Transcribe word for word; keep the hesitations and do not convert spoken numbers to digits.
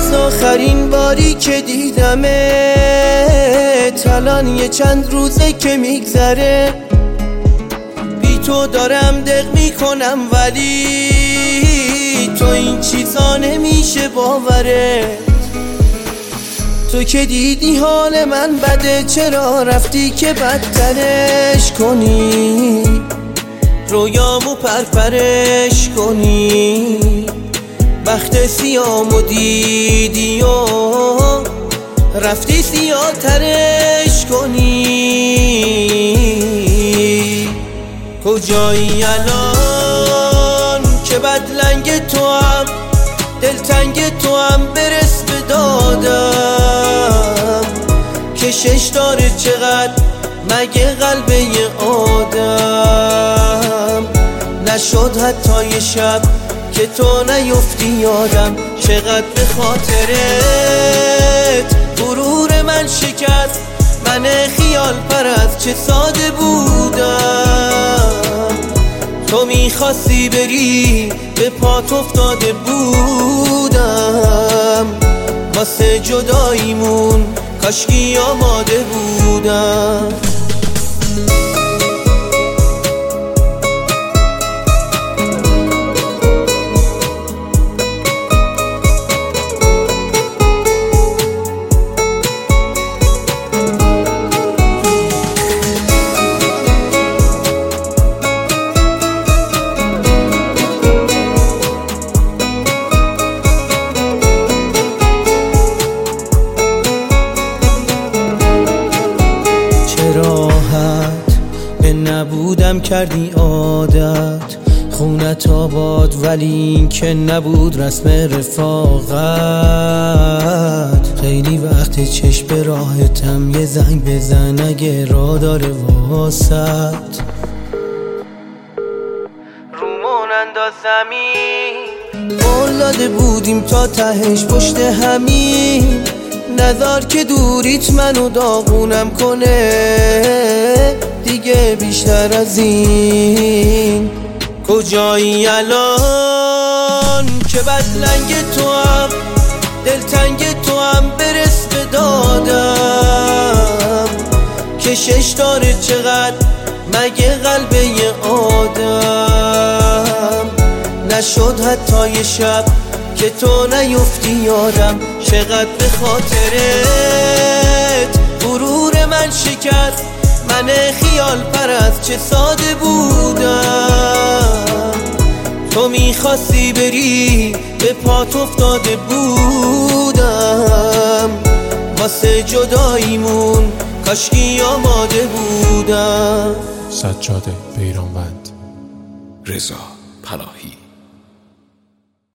از آخرین باری که دیدمت الان یه چند روزه که میگذره، بی تو دارم دق میکنم ولی تو این چیزا نمیشه باوره. تو که دیدی حال من بده، چرا رفتی که بدترش کنی، رویامو پرپرش کنی، بخت سیامو دیدی و رفتی سیاه ترش کنی. کجایی الان که بدلنگ تو هم دلتنگ تو هم برس به دادم، کشش داره چقدر مگه قلب یه آدم، نشد حتی یه شب که تو نیفتی یادم، چقدر به خاطرت غرور من شکست، من خیال پرست چه ساده بودم، تو میخواستی بری به پات افتاده بودم، واسه جداییمون کاشکی آماده بودم. نبودم کردی عادت خونت آباد، ولی این که نبود رسم رفاقت. خیلی وقت چشم به راهتم، یه زنگ بزن اگه راه داره واسط، رومون انداز زمین، قول داده بودیم تا تهش پشت همین، نذار که دوریت منو داغونم کنه دیگه بیشتر از این. کجایی الان که بدلنگ تو هم دلتنگ تو هم برس به دادم، کشش داره چقدر مگه قلب یه آدم، نشد حتی یه شب که تو نیفتی یادم، چقدر به خاطرت غرور من شکست، من خیال پرست چه ساده بودم، تو میخواستی بری به پات افتاده بودم، واسه جداییمون کاشکی آماده بودم. سجاده بیرانوند. رضا پناهی.